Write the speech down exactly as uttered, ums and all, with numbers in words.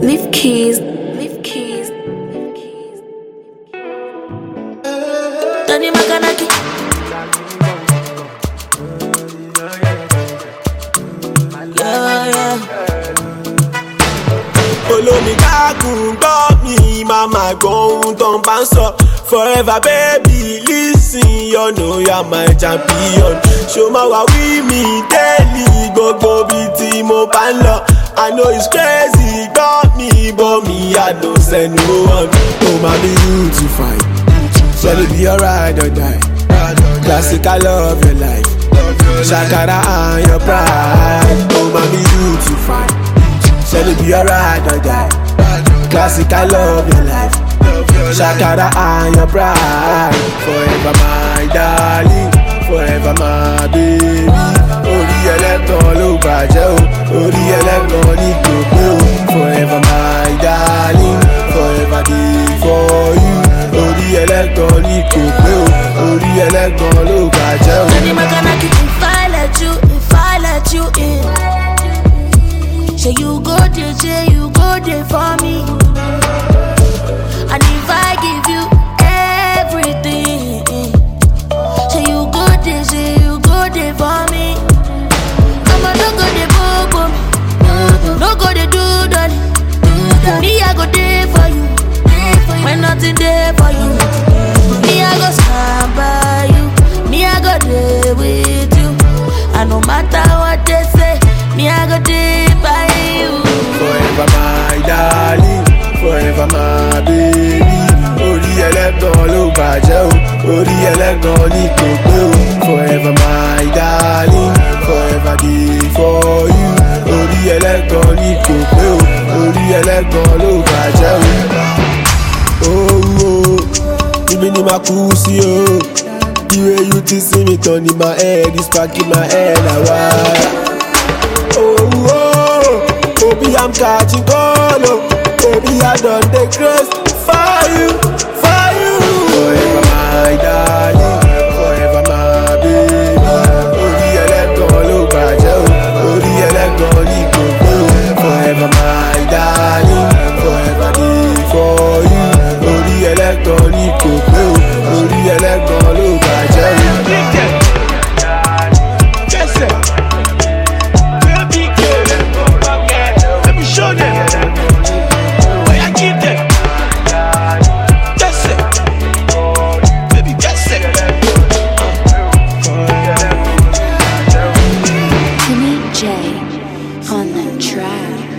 Leave keys. Leave keys. Tony Makanaki. Yeah, yeah. Olómi kákùn gbọ́ mi, mama gbóhùn tó ń bá ń sọ. Forever baby, listen, you know you're my champion. Show my wa with me daily, gbogbo bí tí mo bá ń lọ. I know it's crazy, got me, but me I don't send no one. Oh mommy, you too fine. Shall it be alright or die? Classic, I love your life. Shakara and your pride. Oh mommy, you too fine. Shall it be alright or die? Classic, I love your life. Shakara and your pride. Forever my darling, forever my baby. Orí ẹlẹ́gàn ló bàjẹ́ o, orí ẹlẹ́gàn ní gbogbo o. Forever my darling, forever dey for you. Orí ẹlẹ́gàn ní gbogbo o, orí ẹlẹ́gàn ló bàjẹ́ o. Tony Makanaki, if I let you, if I let you in, say you go there, say you go there for me. And if I give you everything, say you go there, say you go there for me. I'ma no go there, bobo, no go there, do dolly. Me I go there for you, when nothing there for you. Me I go stand by you, me I go there with you. And no matter what they say, me I go there by you. Forever my darling, forever my baby. Orí ẹlẹ́gàn ló bàjẹ́ o, orí ẹlẹ́gàn ní gbogbo o. Forever my darling, forever dey for you. Orí ẹlẹ́gàn ní gbogbo o, orí ẹlẹ́gàn ló bàjẹ́ o. Oh oh, ibi ni màá kú sí o. The way you ti see me turn in my head, it's back in my head àwa. Oh oh, baby I'm catching cold oh. Baby I done the grace for you, for you. Forever my darling, forever my baby. Orí ẹlẹ́gàn ló bàjẹ́ o, orí ẹlẹ́gàn ní gbogbo o. Forever my darling, forever dey for you. Orí ẹlẹ́gàn ní gbogbo o, orí ẹlẹ́gàn ló bàjẹ́ o. Timmy J on the track.